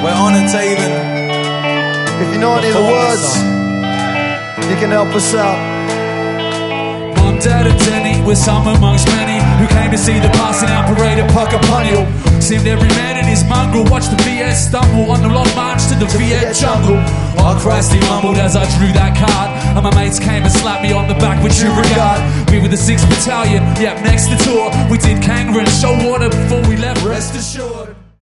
We're honoured to even... If you know any of the words, you can help us out. Mum, Dad and Denny were some amongst many who came to see the passing out parade at Puckapunyal. Seemed every man in his mongrel watched the VS stumble on the long march to the Viet jungle. Oh Christ, he mumbled as I drew that card, and my mates came and slapped me on the back with true regard. We were the 6th Battalion, yep, next to tour. We did Kangaroo and Shoalwater before we left, rest assured.